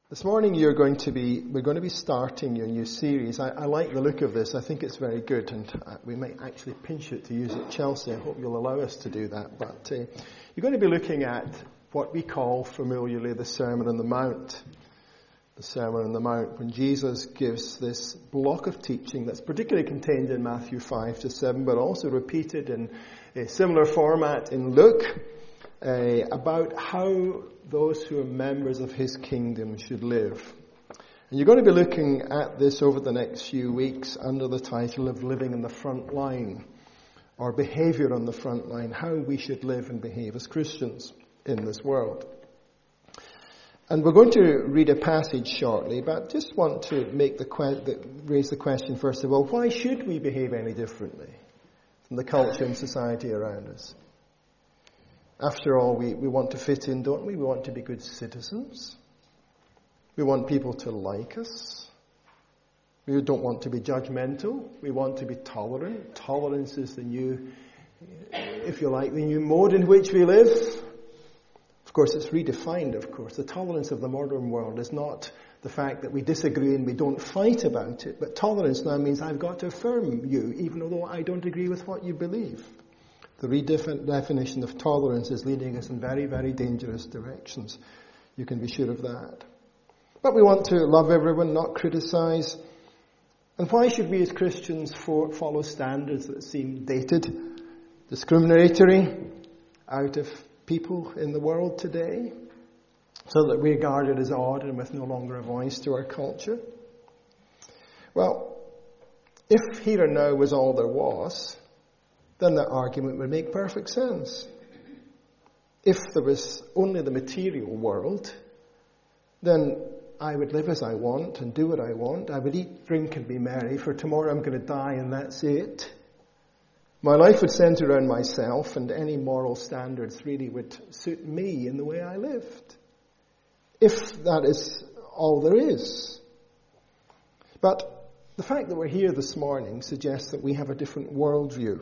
This morning we're going to be starting a new series. I like the look of this. I think it's very good, and we might actually pinch it to use at Chelsea. I hope you'll allow us to do that. But you're going to be looking at what we call familiarly the Sermon on the Mount. The Sermon on the Mount, when Jesus gives this block of teaching that's particularly contained in Matthew 5 to 7, but also repeated in a similar format in Luke, about how those who are members of his kingdom should live. And you're going to be looking at this over the next few weeks under the title of Living in the Front Line, or Behaviour on the Front Line, how we should live and behave as Christians in this world. And we're going to read a passage shortly, but just want to raise the question first of all, why should we behave any differently from the culture and society around us? After all, we want to fit in, don't we? We want to be good citizens. We want people to like us. We don't want to be judgmental. We want to be tolerant. Tolerance is the new, if you like, the new mode in which we live. Of course, it's redefined, of course. The tolerance of the modern world is not the fact that we disagree and we don't fight about it, but tolerance now means I've got to affirm you, even though I don't agree with what you believe. The redefinition of tolerance is leading us in very, very dangerous directions. You can be sure of that. But we want to love everyone, not criticize. And why should we as Christians follow standards that seem dated, discriminatory, out of people in the world today, so that we're regarded as odd and with no longer a voice to our culture? Well, if here and now was all there was, then that argument would make perfect sense. If there was only the material world, then I would live as I want and do what I want. I would eat, drink and be merry, for tomorrow I'm going to die and that's it. My life would centre around myself, and any moral standards really would suit me in the way I lived. If that is all there is. But the fact that we're here this morning suggests that we have a different worldview.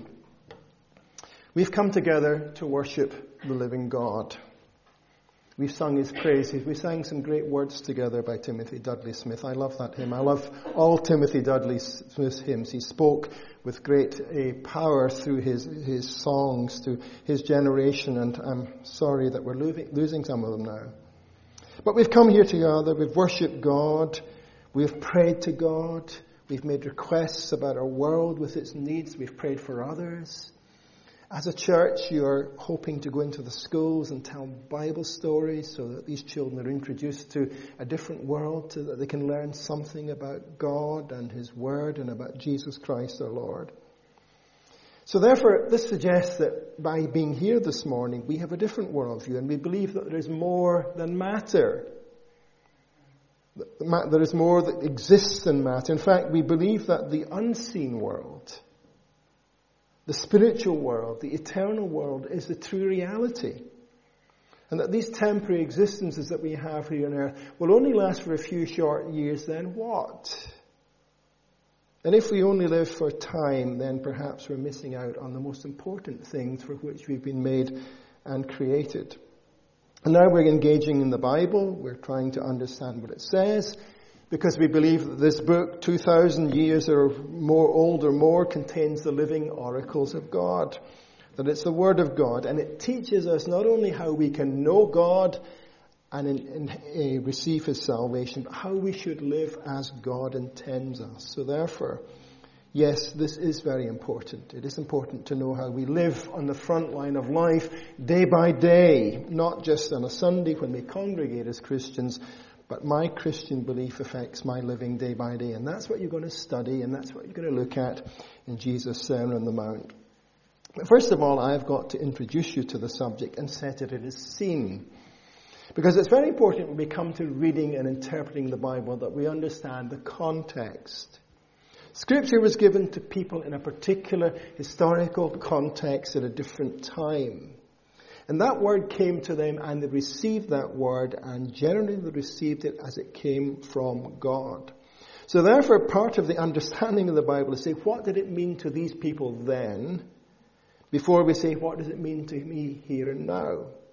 We've come together to worship the living God. We've sung his praises. We sang some great words together by Timothy Dudley Smith. I love that hymn. I love all Timothy Dudley Smith's hymns. He spoke with great power through his songs to his generation, and I'm sorry that we're losing some of them now. But we've come here together. We've worshipped God. We've prayed to God. We've made requests about our world with its needs. We've prayed for others. As a church, you're hoping to go into the schools and tell Bible stories so that these children are introduced to a different world, so that they can learn something about God and his word and about Jesus Christ our Lord. So therefore, this suggests that by being here this morning, we have a different worldview, and we believe that there is more than matter. There is more that exists than matter. In fact, we believe that the unseen world, the spiritual world, the eternal world, is the true reality. And that these temporary existences that we have here on earth will only last for a few short years, then what? And if we only live for time, then perhaps we're missing out on the most important things for which we've been made and created. And now we're engaging in the Bible. We're trying to understand what it says, because we believe that this book, 2,000 years or more old or more, contains the living oracles of God. That it's the Word of God. And it teaches us not only how we can know God and receive his salvation, but how we should live as God intends us. So therefore, yes, this is very important. It is important to know how we live on the front line of life day by day, not just on a Sunday when we congregate as Christians, but my Christian belief affects my living day by day. And that's what you're going to study, and that's what you're going to look at in Jesus' Sermon on the Mount. But first of all, I've got to introduce you to the subject and set it in its scene. Because it's very important when we come to reading and interpreting the Bible that we understand the context. Scripture was given to people in a particular historical context at a different time. And that word came to them, and they received that word, and generally they received it as it came from God. So therefore, part of the understanding of the Bible is say, what did it mean to these people then, before we say, what does it mean to me here and now?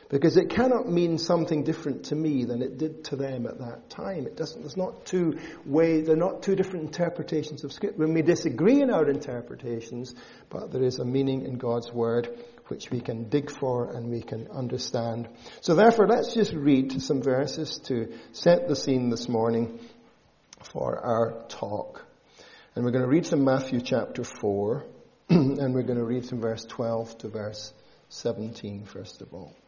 Because it cannot mean something different to me than it did to them at that time. They're not two different interpretations of Scripture. We may disagree in our interpretations, but there is a meaning in God's Word which we can dig for and we can understand. So therefore, let's just read some verses to set the scene this morning for our talk. And we're going to read from Matthew chapter 4, and we're going to read from verse 12 to verse 17, first of all.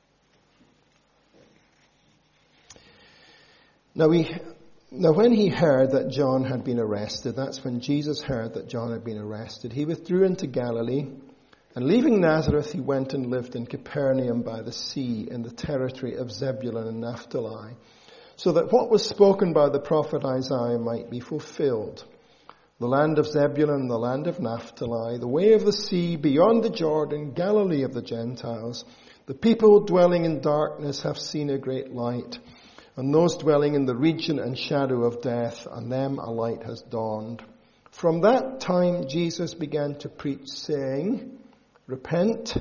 Now when he heard that John had been arrested, that's when Jesus heard that John had been arrested, he withdrew into Galilee, and leaving Nazareth, he went and lived in Capernaum by the sea in the territory of Zebulun and Naphtali, so that what was spoken by the prophet Isaiah might be fulfilled. The land of Zebulun, the land of Naphtali, the way of the sea, beyond the Jordan, Galilee of the Gentiles. The people dwelling in darkness have seen a great light. And those dwelling in the region and shadow of death, on them a light has dawned. From that time Jesus began to preach, saying, Repent,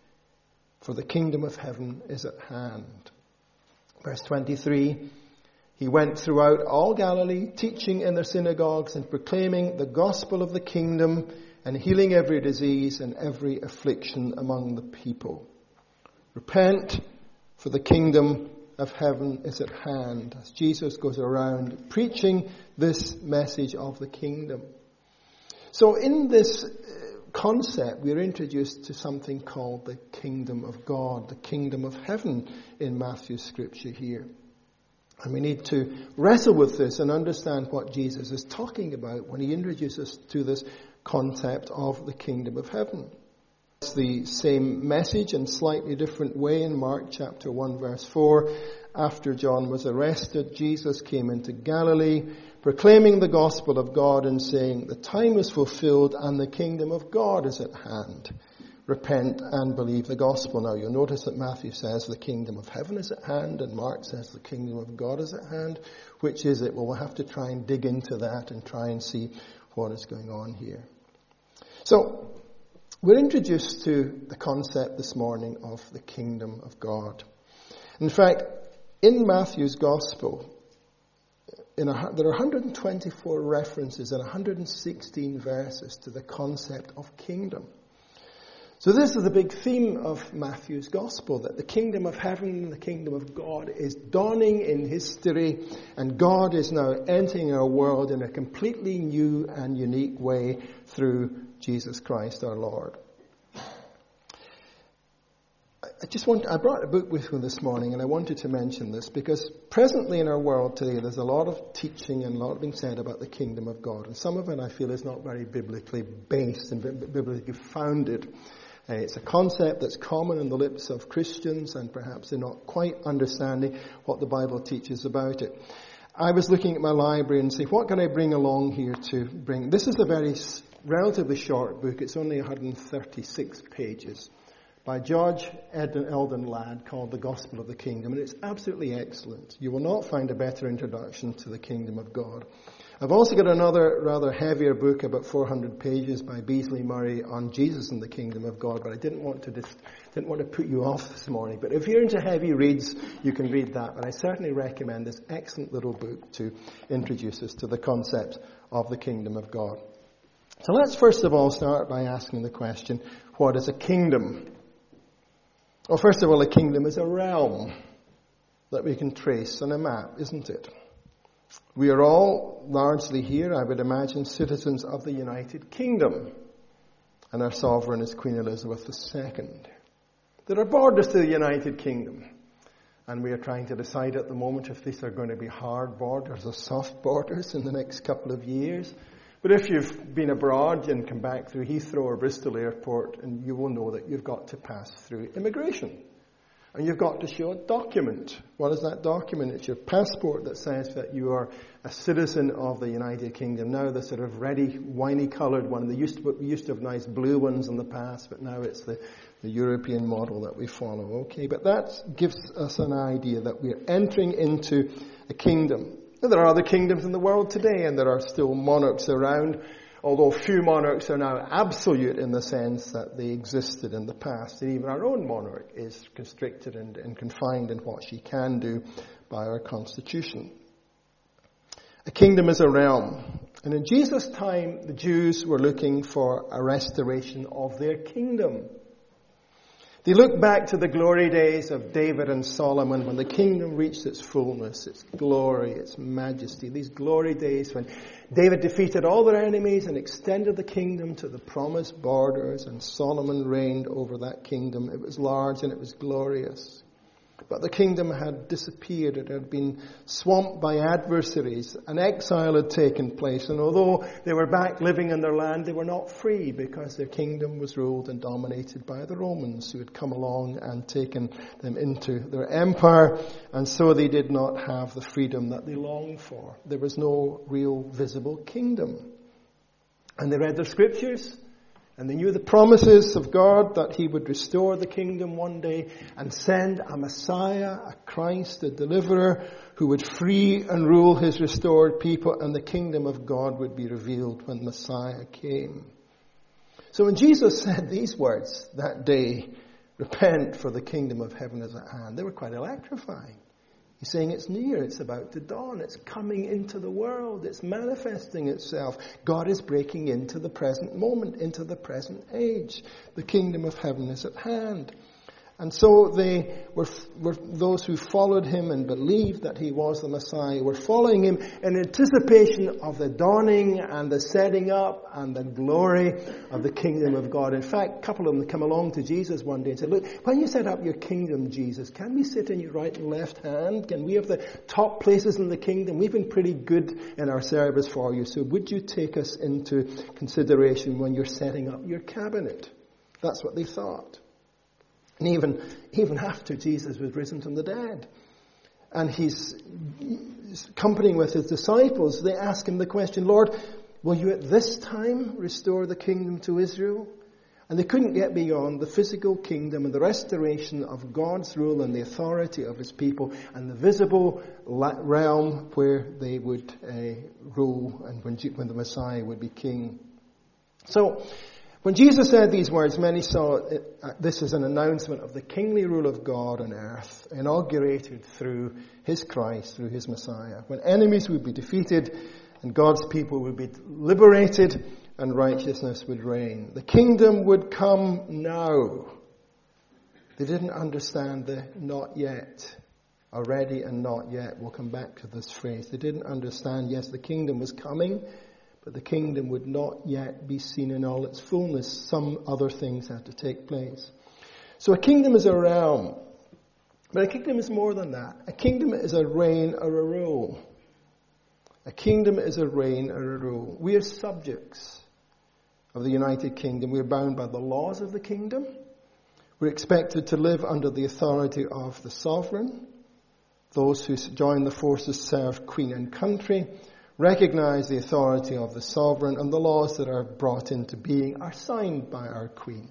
for the kingdom of heaven is at hand. Verse 23, he went throughout all Galilee, teaching in their synagogues and proclaiming the gospel of the kingdom and healing every disease and every affliction among the people. Repent, for the kingdom of heaven is at hand, as Jesus goes around preaching this message of the kingdom. So in this concept, we are introduced to something called the kingdom of God, the kingdom of heaven in Matthew's scripture here. And we need to wrestle with this and understand what Jesus is talking about when he introduces us to this concept of the kingdom of heaven. It's the same message in slightly different way in Mark chapter 1 verse 4. After John was arrested, Jesus came into Galilee, proclaiming the gospel of God and saying, the time is fulfilled and the kingdom of God is at hand. Repent and believe the gospel. Now you'll notice that Matthew says the kingdom of heaven is at hand and Mark says the kingdom of God is at hand. Which is it? Well, we'll have to try and dig into that and try and see what is going on here. So, we're introduced to the concept this morning of the kingdom of God. In fact, in Matthew's Gospel, there are 124 references and 116 verses to the concept of kingdom. So this is the big theme of Matthew's Gospel, that the kingdom of heaven and the kingdom of God is dawning in history, and God is now entering our world in a completely new and unique way through Jesus Christ our Lord. I brought a book with me this morning, and I wanted to mention this because presently in our world today there's a lot of teaching and a lot being said about the kingdom of God, and some of it I feel is not very biblically based and biblically founded. It's a concept that's common on the lips of Christians, and perhaps they're not quite understanding what the Bible teaches about it. I was looking at my library and saying, what can I bring along here to bring? This is a very relatively short book. It's only 136 pages by George Eldon Ladd called The Gospel of the Kingdom, and it's absolutely excellent. You will not find a better introduction to the kingdom of God. I've also got another rather heavier book, about 400 pages, by Beasley Murray on Jesus and the kingdom of God, but I didn't want to put you off this morning. But if you're into heavy reads, you can read that. But I certainly recommend this excellent little book to introduce us to the concept of the kingdom of God. So let's first of all start by asking the question, what is a kingdom? Well, first of all, a kingdom is a realm that we can trace on a map, isn't it? We are all largely here, I would imagine, citizens of the United Kingdom. And our sovereign is Queen Elizabeth II. There are borders to the United Kingdom. And we are trying to decide at the moment if these are going to be hard borders or soft borders in the next couple of years. But if you've been abroad and come back through Heathrow or Bristol Airport, and you will know that you've got to pass through immigration. And you've got to show a document. What is that document? It's your passport that says that you are a citizen of the United Kingdom. Now the sort of reddy, winey coloured one. We used to have nice blue ones in the past, but now it's the European model that we follow. Okay, but that gives us an idea that we're entering into a kingdom. Now, there are other kingdoms in the world today, and there are still monarchs around. although few monarchs are now absolute in the sense that they existed in the past. And even our own monarch is constricted and confined in what she can do by our constitution. A kingdom is a realm. And in Jesus' time, the Jews were looking for a restoration of their kingdom. They look back to the glory days of David and Solomon when the kingdom reached its fullness, its glory, its majesty. These glory days when David defeated all their enemies and extended the kingdom to the promised borders, and Solomon reigned over that kingdom. It was large and it was glorious. But the kingdom had disappeared. It had been swamped by adversaries. An exile had taken place. And although they were back living in their land, they were not free because their kingdom was ruled and dominated by the Romans, who had come along and taken them into their empire. And so they did not have the freedom that they longed for. There was no real visible kingdom. And they read their scriptures. And they knew the promises of God that He would restore the kingdom one day and send a Messiah, a Christ, a deliverer, who would free and rule His restored people, and the kingdom of God would be revealed when Messiah came. So when Jesus said these words that day, repent for the kingdom of heaven is at hand, they were quite electrifying. He's saying it's near, it's about to dawn, it's coming into the world, it's manifesting itself. God is breaking into the present moment, into the present age. The kingdom of heaven is at hand. And so they were those who followed Him and believed that He was the Messiah, were following Him in anticipation of the dawning and the setting up and the glory of the kingdom of God. In fact, a couple of them come along to Jesus one day and said, look, when you set up your kingdom, Jesus, can we sit in your right and left hand? Can we have the top places in the kingdom? We've been pretty good in our service for you, so would you take us into consideration when you're setting up your cabinet? That's what they thought. And even after Jesus was risen from the dead, and He's accompanying with His disciples, they ask Him the question, Lord, will you at this time restore the kingdom to Israel? And they couldn't get beyond the physical kingdom and the restoration of God's rule and the authority of His people and the visible realm where they would rule and when the Messiah would be king. So, when Jesus said these words, many saw this as an announcement of the kingly rule of God on earth, inaugurated through His Christ, through His Messiah, when enemies would be defeated and God's people would be liberated and righteousness would reign. The kingdom would come now. They didn't understand the not yet, already and not yet. We'll come back to this phrase. They didn't understand, yes, the kingdom was coming, but the kingdom would not yet be seen in all its fullness. Some other things had to take place. So a kingdom is a realm. But a kingdom is more than that. A kingdom is a reign or a rule. A kingdom is a reign or a rule. We are subjects of the United Kingdom. We are bound by the laws of the kingdom. We're expected to live under the authority of the sovereign. Those who join the forces serve Queen and country, recognize the authority of the sovereign, and the laws that are brought into being are signed by our Queen.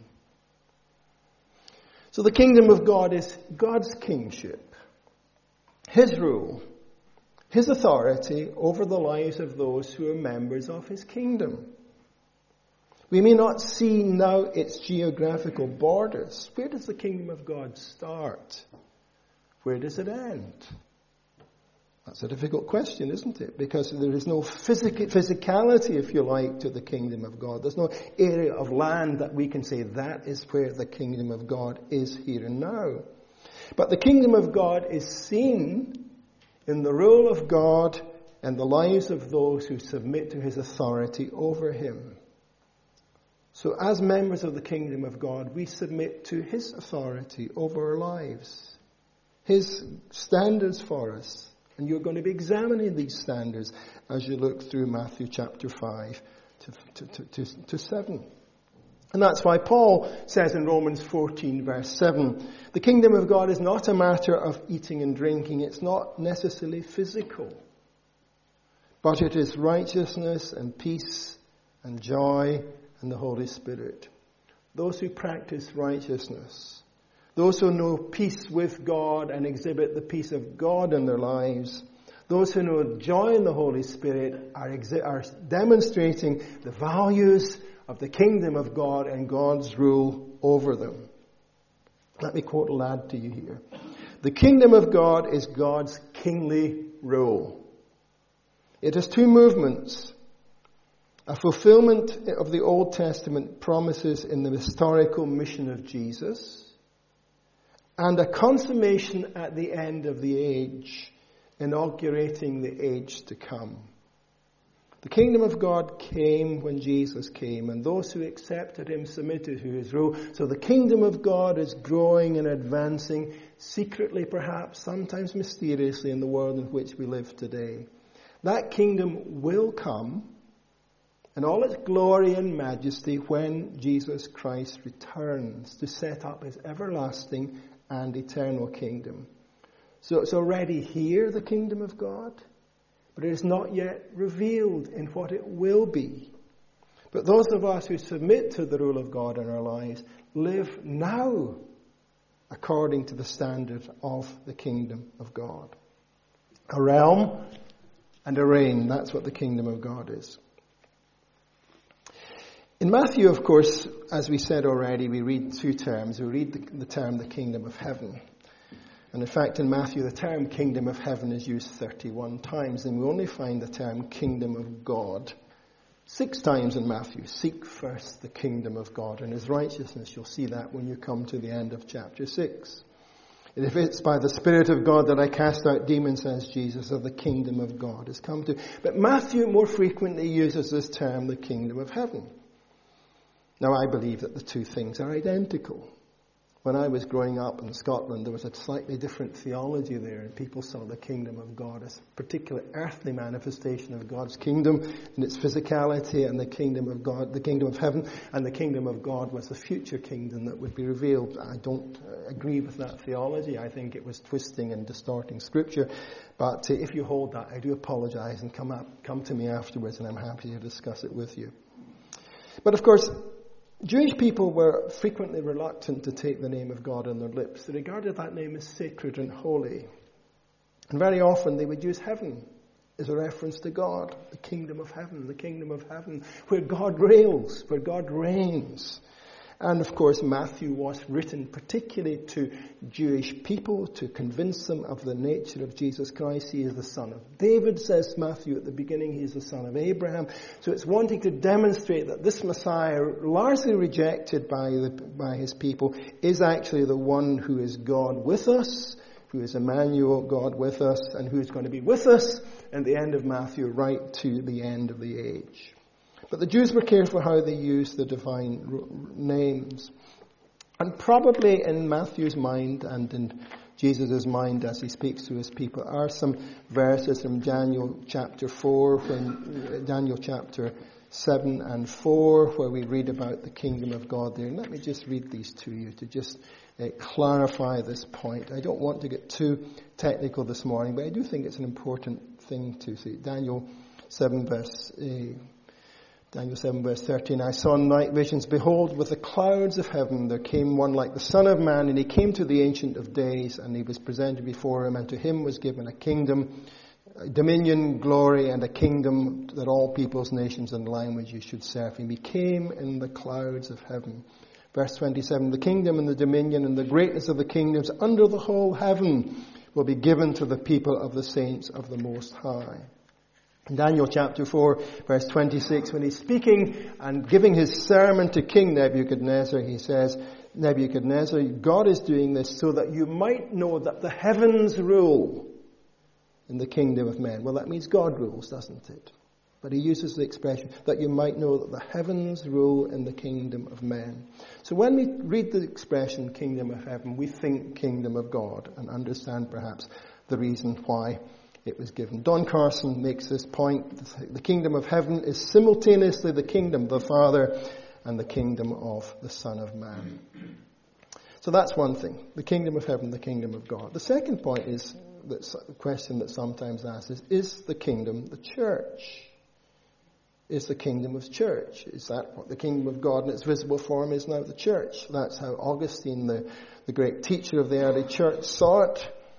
So the kingdom of God is God's kingship, His rule, His authority over the lives of those who are members of His kingdom. We may not see now its geographical borders. Where does the kingdom of God start? Where does it end? That's a difficult question, isn't it? Because there is no physicality, if you like, to the kingdom of God. There's no area of land that we can say that is where the kingdom of God is here and now. But the kingdom of God is seen in the rule of God and the lives of those who submit to His authority over Him. So as members of the kingdom of God, we submit to His authority over our lives, His standards for us. And you're going to be examining these standards as you look through Matthew chapter 5 to 7. And that's why Paul says in Romans 14 verse 7, the kingdom of God is not a matter of eating and drinking. It's not necessarily physical. But it is righteousness and peace and joy and the Holy Spirit. Those who practice righteousness, those who know peace with God and exhibit the peace of God in their lives, Those who know joy in the Holy Spirit are demonstrating the values of the kingdom of God and God's rule over them. Let me quote a lad to you here. The kingdom of God is God's kingly rule. It has two movements. A fulfillment of the Old Testament promises in the historical mission of Jesus, and a consummation at the end of the age, inaugurating the age to come. The kingdom of God came when Jesus came, and those who accepted him submitted to his rule. So the kingdom of God is growing and advancing, secretly perhaps, sometimes mysteriously, in the world in which we live today. That kingdom will come in all its glory and majesty when Jesus Christ returns to set up his everlasting and eternal kingdom. So it's already here, the kingdom of God, but it is not yet revealed in what it will be. But those of us who submit to the rule of God in our lives live now according to the standard of the kingdom of God. A realm and a reign, that's what the kingdom of God is. In Matthew, of course, as we said already, we read two terms. We read the term the kingdom of heaven. And in fact, in Matthew, the term kingdom of heaven is used 31 times. And we only find the term kingdom of God 6 times in Matthew. Seek first the kingdom of God and his righteousness. You'll see that when you come to the end of chapter 6. And if it's by the Spirit of God that I cast out demons, says Jesus, of the kingdom of God has come to. But Matthew more frequently uses this term, the kingdom of heaven. Now, I believe that the two things are identical. When I was growing up in Scotland, there was a slightly different theology there, and people saw the kingdom of God as a particular earthly manifestation of God's kingdom in its physicality, and the kingdom of God, the kingdom of heaven, and the kingdom of God was the future kingdom that would be revealed. I don't agree with that theology. I think it was twisting and distorting Scripture. But if you hold that, I do apologize, and come to me afterwards, and I'm happy to discuss it with you. But of course, Jewish people were frequently reluctant to take the name of God on their lips. They regarded that name as sacred and holy. And very often they would use heaven as a reference to God, the kingdom of heaven, where God reigns, where God reigns. And of course, Matthew was written particularly to Jewish people to convince them of the nature of Jesus Christ. He is the son of David, says Matthew at the beginning. He is the son of Abraham. So it's wanting to demonstrate that this Messiah, largely rejected by his people, is actually the one who is God with us, who is Emmanuel, God with us, and who is going to be with us at the end of Matthew, right to the end of the age. But the Jews were careful how they used the divine names. And probably in Matthew's mind and in Jesus' mind as he speaks to his people are some verses from Daniel chapter 7 and 4, where we read about the kingdom of God there. And let me just read these to you to just clarify this point. I don't want to get too technical this morning, but I do think it's an important thing to see. Daniel 7 verse 13, I saw in night visions, behold, with the clouds of heaven there came one like the Son of Man, and he came to the Ancient of Days, and he was presented before him, and to him was given a kingdom, dominion, glory, and a kingdom that all peoples, nations, and languages should serve him. He came in the clouds of heaven. Verse 27, the kingdom and the dominion and the greatness of the kingdoms under the whole heaven will be given to the people of the saints of the Most High. In Daniel chapter 4, verse 26, when he's speaking and giving his sermon to King Nebuchadnezzar, he says, Nebuchadnezzar, God is doing this so that you might know that the heavens rule in the kingdom of men. Well, that means God rules, doesn't it? But he uses the expression that you might know that the heavens rule in the kingdom of men. So when we read the expression kingdom of heaven, we think kingdom of God and understand perhaps the reason why it was given. Don Carson makes this point. The kingdom of heaven is simultaneously the kingdom of the Father and the kingdom of the Son of Man. So that's one thing. The kingdom of heaven, the kingdom of God. The second point is the question that sometimes asked is the kingdom the church? Is the kingdom of church? Is that what the kingdom of God in its visible form is now? The church. That's how Augustine, the great teacher of the early church, saw it.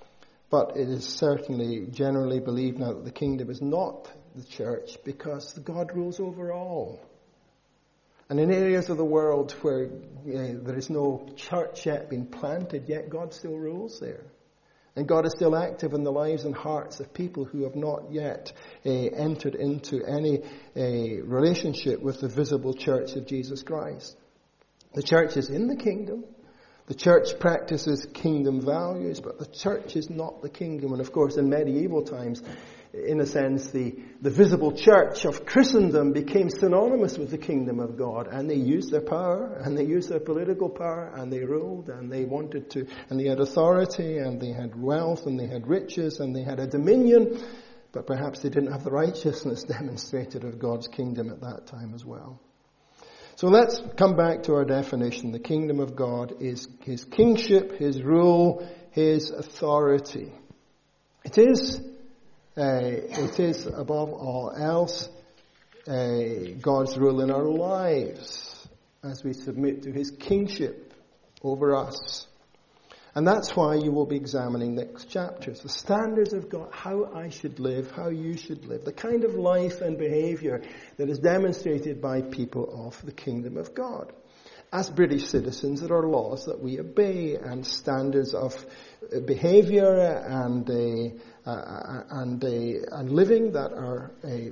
But it is certainly generally believed now that the kingdom is not the church, because God rules over all. And in areas of the world where there is no church yet been planted, yet God still rules there. And God is still active in the lives and hearts of people who have not yet entered into any relationship with the visible church of Jesus Christ. The church is in the kingdom. The church practices kingdom values, but the church is not the kingdom. And of course, in medieval times, in a sense, the visible church of Christendom became synonymous with the kingdom of God. And they used their power, and they used their political power, and they ruled, and they wanted to, and they had authority, and they had wealth, and they had riches, and they had a dominion. But perhaps they didn't have the righteousness demonstrated of God's kingdom at that time as well. So let's come back to our definition. The kingdom of God is His kingship, His rule, His authority. It is above all else God's rule in our lives as we submit to His kingship over us. And that's why you will be examining next chapters. The standards of God, how I should live, how you should live. The kind of life and behavior that is demonstrated by people of the kingdom of God. As British citizens, there are laws that we obey and standards of behavior and living that are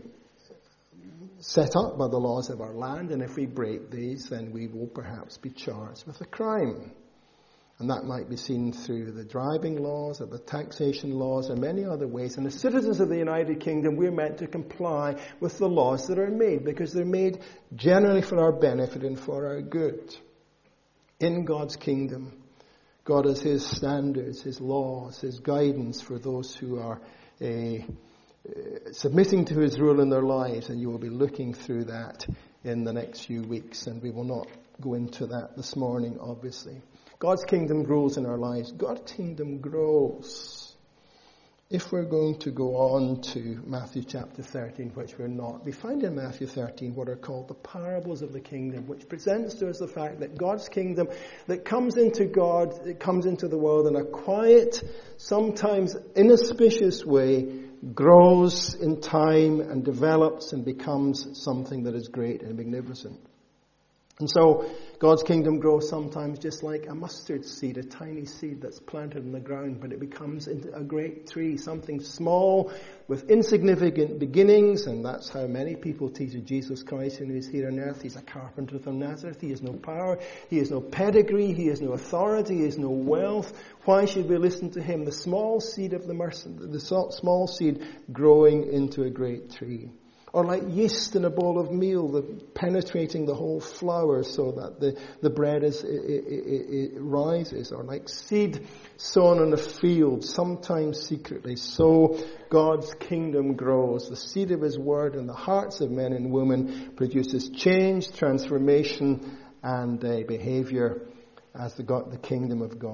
set up by the laws of our land. And if we break these, then we will perhaps be charged with a crime. And that might be seen through the driving laws or the taxation laws and many other ways. And as citizens of the United Kingdom, we're meant to comply with the laws that are made, because they're made generally for our benefit and for our good. In God's kingdom, God has His standards, His laws, His guidance for those who are submitting to His rule in their lives. And you will be looking through that in the next few weeks. And we will not go into that this morning, obviously. God's kingdom grows in our lives. God's kingdom grows. If we're going to go on to Matthew chapter 13, which we're not, we find in Matthew 13 what are called the parables of the kingdom, which presents to us the fact that God's kingdom that comes into the world in a quiet, sometimes inauspicious way, grows in time and develops and becomes something that is great and magnificent. And so God's kingdom grows sometimes just like a mustard seed, a tiny seed that's planted in the ground, but it becomes into a great tree, something small with insignificant beginnings. And that's how many people treated Jesus Christ when He was here on earth. He's a carpenter from Nazareth. He has no power. He has no pedigree. He has no authority. He has no wealth. Why should we listen to Him? The small seed of the small seed growing into a great tree. Or like yeast in a bowl of meal, penetrating the whole flour so that the bread rises. Or like seed sown in a field, sometimes secretly. So God's kingdom grows. The seed of His word in the hearts of men and women produces change, transformation, and behavior as the kingdom of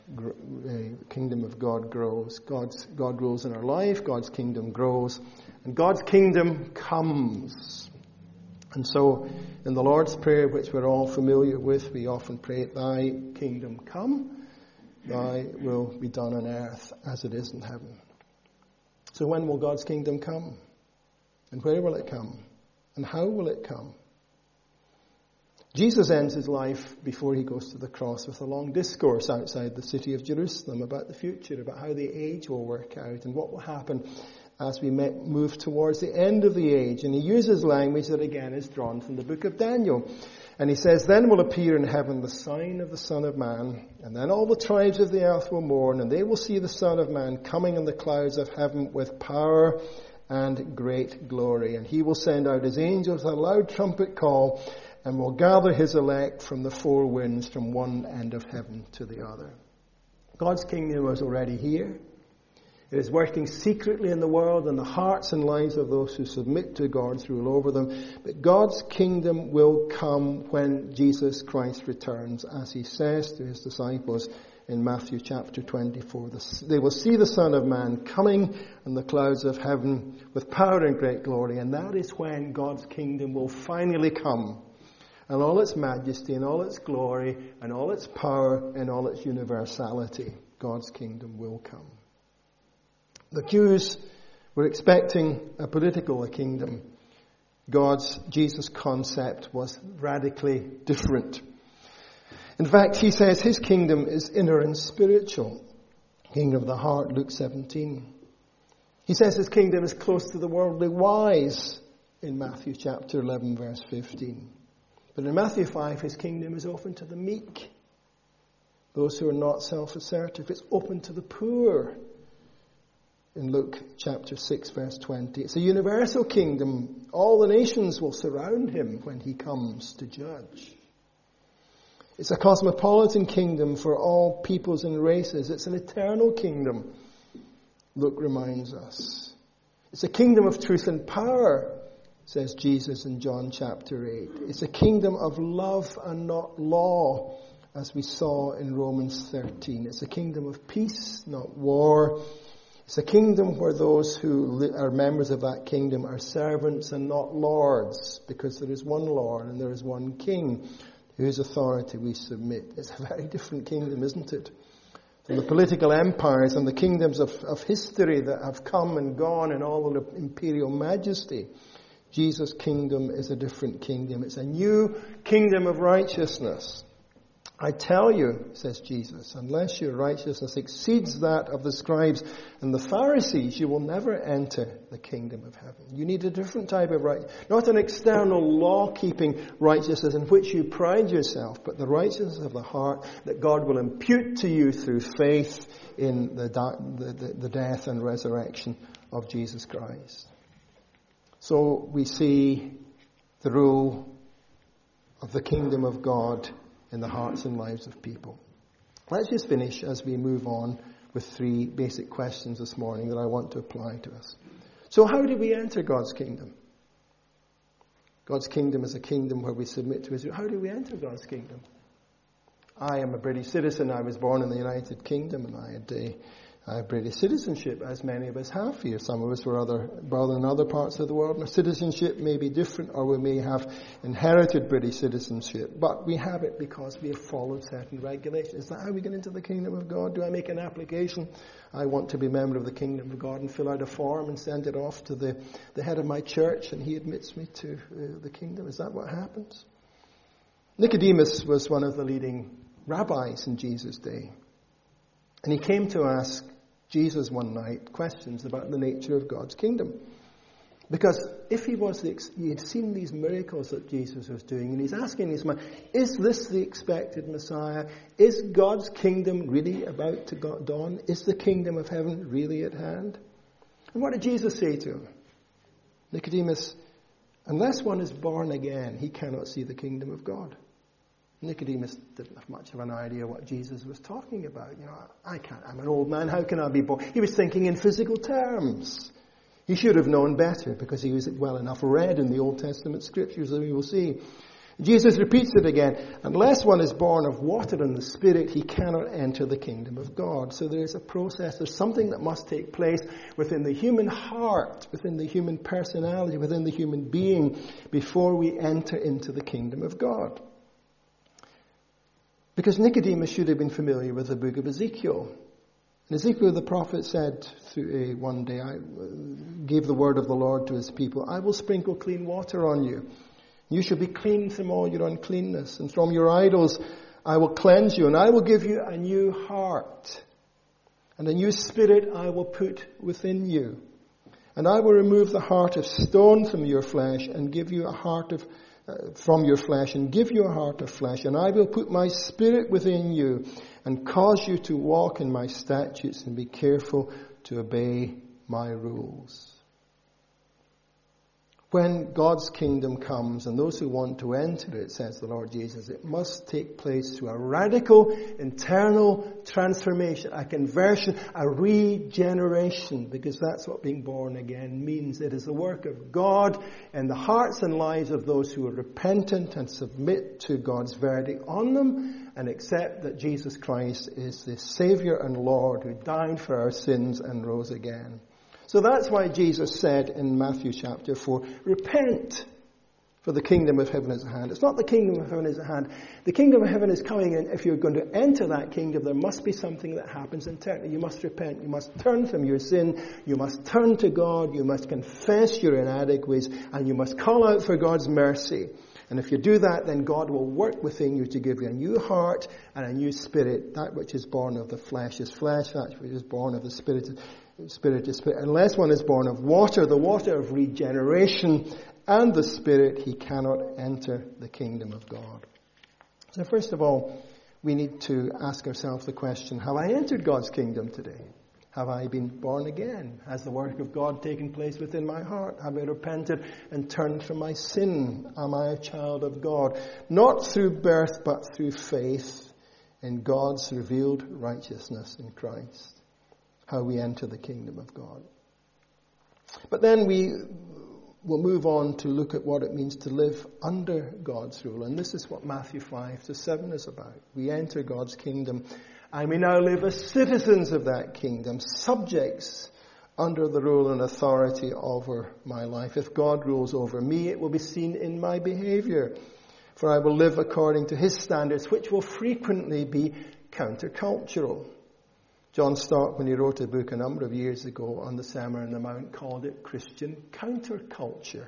God grows. God rules in our life. God's kingdom grows. And God's kingdom comes. And so, in the Lord's Prayer, which we're all familiar with, we often pray, Thy kingdom come, Thy will be done on earth as it is in heaven. So when will God's kingdom come? And where will it come? And how will it come? Jesus ends His life before He goes to the cross with a long discourse outside the city of Jerusalem about the future, about how the age will work out and what will happen as we move towards the end of the age. And He uses language that again is drawn from the book of Daniel. And He says, Then will appear in heaven the sign of the Son of Man, and then all the tribes of the earth will mourn, and they will see the Son of Man coming in the clouds of heaven with power and great glory. And He will send out His angels with a loud trumpet call, and will gather His elect from the four winds, from one end of heaven to the other. God's kingdom is already here. It is working secretly in the world and the hearts and lives of those who submit to God's rule over them. But God's kingdom will come when Jesus Christ returns, as He says to His disciples in Matthew chapter 24. They will see the Son of Man coming in the clouds of heaven with power and great glory. And that is when God's kingdom will finally come. And all its majesty and all its glory and all its power and all its universality. God's kingdom will come. The Jews were expecting a political kingdom. Jesus' concept was radically different. In fact, he says his kingdom is inner and spiritual. Kingdom of the heart, Luke 17. He says his kingdom is close to the worldly wise in Matthew chapter 11, verse 15. But in Matthew 5, his kingdom is open to the meek, those who are not self-assertive. It's open to the poor in Luke chapter 6, verse 20. It's a universal kingdom. All the nations will surround him when he comes to judge. It's a cosmopolitan kingdom for all peoples and races. It's an eternal kingdom, Luke reminds us. It's a kingdom of truth and power, says Jesus in John chapter 8. It's a kingdom of love and not law, as we saw in Romans 13. It's a kingdom of peace, not war. It's a kingdom where those who are members of that kingdom are servants and not lords, because there is one Lord and there is one King, whose authority we submit. It's a very different kingdom, isn't it? From the political empires and the kingdoms of history that have come and gone in all of the imperial majesty, Jesus' kingdom is a different kingdom. It's a new kingdom of righteousness. I tell you, says Jesus, unless your righteousness exceeds that of the scribes and the Pharisees, you will never enter the kingdom of heaven. You need a different type of righteousness. Not an external law-keeping righteousness in which you pride yourself, but the righteousness of the heart that God will impute to you through faith in the death and resurrection of Jesus Christ. So we see the rule of the kingdom of God in the hearts and lives of people. Let's just finish as we move on with 3 basic questions this morning that I want to apply to us. So how do we enter God's kingdom? God's kingdom is a kingdom where we submit to Israel. How do we enter God's kingdom? I am a British citizen. I was born in the United Kingdom, and I have British citizenship, as many of us have here. Some of us were born in other parts of the world. Our citizenship may be different, or we may have inherited British citizenship. But we have it because we have followed certain regulations. Is that how we get into the kingdom of God? Do I make an application? I want to be a member of the kingdom of God, and fill out a form and send it off to the head of my church, and he admits me to the kingdom. Is that what happens? Nicodemus was one of the leading rabbis in Jesus' day. And he came to ask Jesus one night questions about the nature of God's kingdom. Because if he had seen these miracles that Jesus was doing, and he's asking his mind, is this the expected Messiah? Is God's kingdom really about to dawn? Is the kingdom of heaven really at hand? And what did Jesus say to him? Nicodemus, unless one is born again, he cannot see the kingdom of God. Nicodemus didn't have much of an idea what Jesus was talking about. I'm an old man, how can I be born? He was thinking in physical terms. He should have known better because he was well enough read in the Old Testament scriptures, as we will see. Jesus repeats it again. Unless one is born of water and the Spirit, he cannot enter the kingdom of God. So there is a process, there's something that must take place within the human heart, within the human personality, within the human being, before we enter into the kingdom of God. Because Nicodemus should have been familiar with the book of Ezekiel. And Ezekiel the prophet said one day, I gave the word of the Lord to his people, I will sprinkle clean water on you. You shall be clean from all your uncleanness. And from your idols I will cleanse you. And I will give you a new heart. And a new spirit I will put within you. And I will remove the heart of stone from your flesh and give you a heart of from your flesh and give you a heart of flesh, and I will put my spirit within you and cause you to walk in my statutes and be careful to obey my rules. When God's kingdom comes, and those who want to enter it, says the Lord Jesus, it must take place through a radical internal transformation, a conversion, a regeneration, because that's what being born again means. It is the work of God in the hearts and lives of those who are repentant and submit to God's verdict on them and accept that Jesus Christ is the Savior and Lord who died for our sins and rose again. So that's why Jesus said in Matthew chapter 4, repent For the kingdom of heaven is at hand. It's not the kingdom of heaven is at hand. The kingdom of heaven is coming, and if you're going to enter that kingdom, there must be something that happens internally. You must repent. You must turn from your sin. You must turn to God. You must confess your inadequacies, and you must call out for God's mercy. And if you do that, then God will work within you to give you a new heart and a new spirit. That which is born of the flesh is flesh. That which is born of the spirit is spirit. Unless one is born of water, the water of regeneration, and the Spirit, he cannot enter the kingdom of God. So first of all, we need to ask ourselves the question, have I entered God's kingdom today? Have I been born again? Has the work of God taken place within my heart? Have I repented and turned from my sin? Am I a child of God? Not through birth, but through faith in God's revealed righteousness in Christ. How we enter the kingdom of God. But then we'll move on to look at what it means to live under God's rule. And this is what Matthew 5-7 is about. We enter God's kingdom, and we now live as citizens of that kingdom, subjects under the rule and authority over my life. If God rules over me, it will be seen in my behavior. For I will live according to his standards, which will frequently be countercultural. John Stott, when he wrote a book a number of years ago on the Sermon on the Mount, called it Christian counterculture.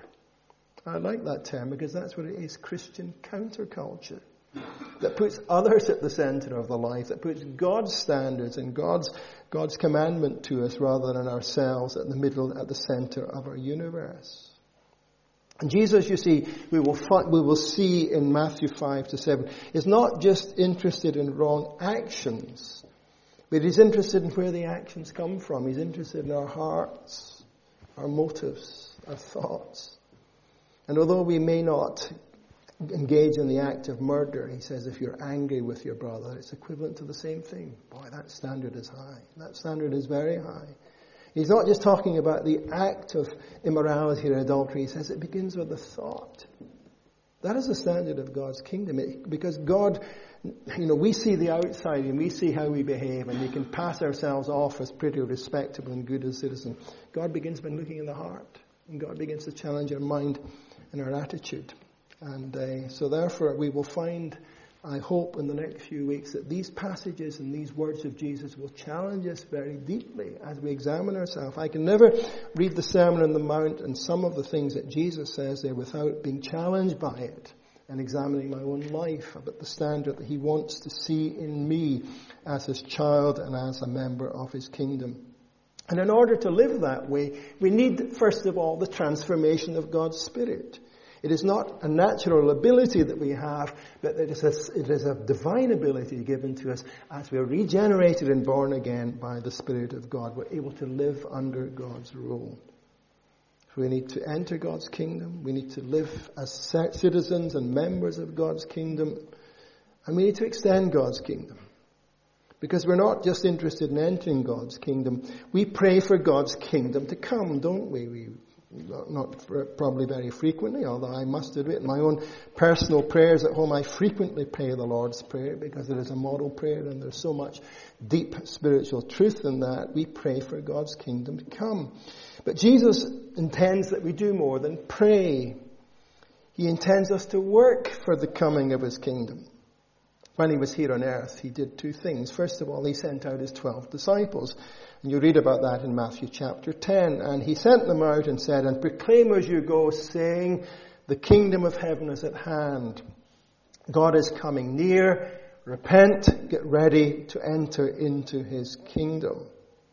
I like that term because that's what it is, Christian counterculture. That puts others at the center of the life, that puts God's standards and God's commandment to us rather than ourselves at the center of our universe. And Jesus, you see, we will see in Matthew 5-7, is not just interested in wrong actions, but he's interested in where the actions come from. He's interested in our hearts, our motives, our thoughts. And although we may not engage in the act of murder, he says if you're angry with your brother, it's equivalent to the same thing. Boy, that standard is high. That standard is very high. He's not just talking about the act of immorality or adultery. He says it begins with a thought. That is the standard of God's kingdom. Because God, we see the outside and we see how we behave, and we can pass ourselves off as pretty respectable and good as citizens. God begins by looking in the heart, and God begins to challenge our mind and our attitude. And so therefore we will find, I hope in the next few weeks, that these passages and these words of Jesus will challenge us very deeply as we examine ourselves. I can never read the Sermon on the Mount and some of the things that Jesus says there without being challenged by it and examining my own life about the standard that he wants to see in me as his child and as a member of his kingdom. And in order to live that way, we need, first of all, the transformation of God's Spirit. It is not a natural ability that we have, but it is a divine ability given to us as we are regenerated and born again by the Spirit of God. We're able to live under God's rule. So we need to enter God's kingdom. We need to live as citizens and members of God's kingdom. And we need to extend God's kingdom. Because we're not just interested in entering God's kingdom. We pray for God's kingdom to come, don't we? Not probably very frequently, although I must admit in my own personal prayers at home I frequently pray the Lord's Prayer because it is a model prayer and there's so much deep spiritual truth in that. We pray for God's kingdom to come. But Jesus intends that we do more than pray. He intends us to work for the coming of his kingdom. When he was here on earth, he did two things. First of all, he sent out his 12 disciples. And you read about that in Matthew chapter 10. And he sent them out and said, "And proclaim as you go, saying, the kingdom of heaven is at hand. God is coming near. Repent, get ready to enter into his kingdom."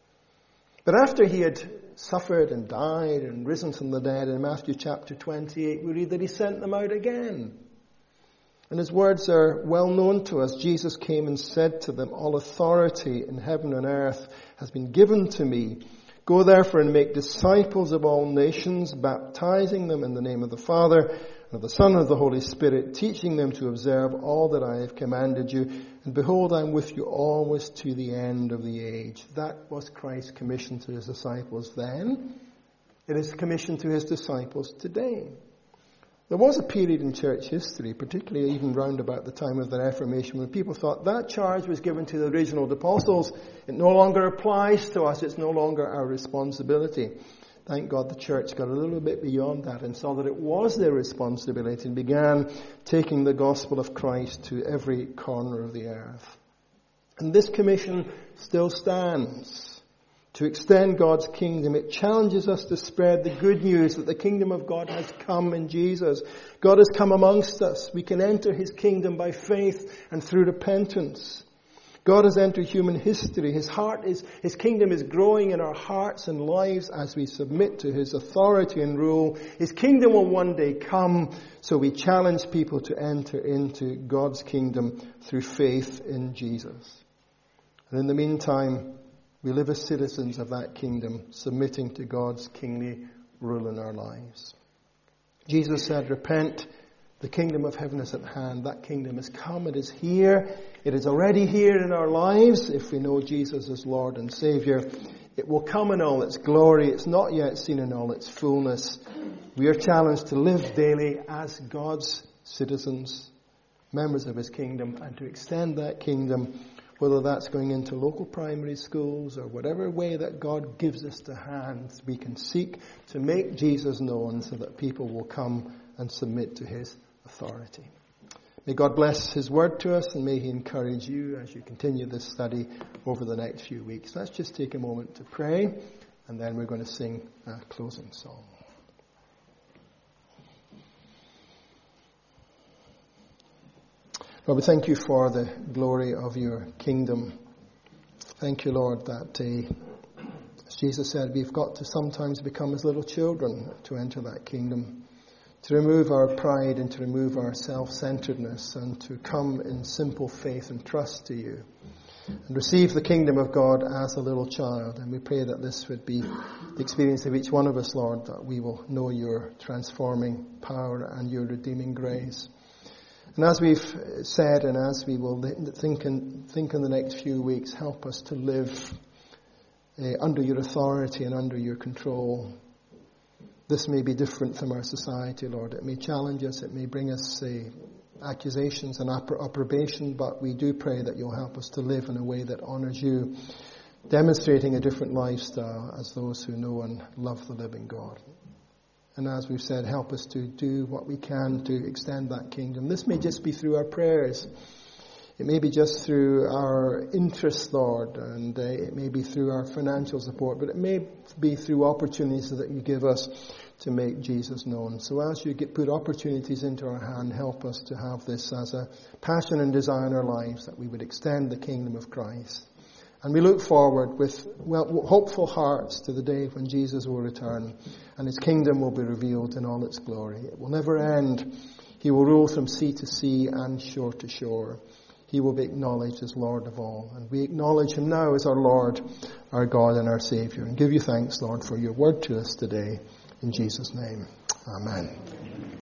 But after he had suffered and died and risen from the dead in Matthew chapter 28, we read that he sent them out again. And his words are well known to us. Jesus came and said to them, "All authority in heaven and earth has been given to me. Go therefore and make disciples of all nations, baptizing them in the name of the Father and of the Son and of the Holy Spirit, teaching them to observe all that I have commanded you. And behold, I am with you always to the end of the age." That was Christ's commission to his disciples then. It is commissioned to his disciples today. There was a period in church history, particularly even round about the time of the Reformation, when people thought that charge was given to the original apostles. It no longer applies to us. It's no longer our responsibility. Thank God the church got a little bit beyond that and saw that it was their responsibility and began taking the gospel of Christ to every corner of the earth. And this commission still stands. To extend God's kingdom, it challenges us to spread the good news that the kingdom of God has come in Jesus. God has come amongst us. We can enter His kingdom by faith and through repentance. God has entered human history. His kingdom is growing in our hearts and lives as we submit to His authority and rule. His kingdom will one day come, so we challenge people to enter into God's kingdom through faith in Jesus. And in the meantime, we live as citizens of that kingdom, submitting to God's kingly rule in our lives. Jesus said, repent, the kingdom of heaven is at hand. That kingdom has come, it is here. It is already here in our lives if we know Jesus as Lord and Saviour. It will come in all its glory. It's not yet seen in all its fullness. We are challenged to live daily as God's citizens, members of His kingdom, and to extend that kingdom, whether that's going into local primary schools or whatever way that God gives us to hand, we can seek to make Jesus known so that people will come and submit to His authority. May God bless His word to us, and may He encourage you as you continue this study over the next few weeks. Let's just take a moment to pray, and then we're going to sing a closing song. Lord, we thank You for the glory of Your kingdom. Thank You, Lord, that as Jesus said, we've got to sometimes become as little children to enter that kingdom, to remove our pride and to remove our self-centeredness and to come in simple faith and trust to You and receive the kingdom of God as a little child. And we pray that this would be the experience of each one of us, Lord, that we will know Your transforming power and Your redeeming grace. And as we've said, and as we will think in the next few weeks, help us to live under Your authority and under Your control. This may be different from our society, Lord. It may challenge us. It may bring us accusations and approbation, but we do pray that You'll help us to live in a way that honours You, demonstrating a different lifestyle as those who know and love the living God. And as we've said, help us to do what we can to extend that kingdom. This may just be through our prayers. It may be just through our interest, Lord, and it may be through our financial support, but it may be through opportunities that You give us to make Jesus known. So as You put opportunities into our hand, help us to have this as a passion and desire in our lives, that we would extend the kingdom of Christ. And we look forward with hopeful hearts to the day when Jesus will return and His kingdom will be revealed in all its glory. It will never end. He will rule from sea to sea and shore to shore. He will be acknowledged as Lord of all. And we acknowledge Him now as our Lord, our God and our Saviour. And give You thanks, Lord, for Your word to us today. In Jesus' name, amen.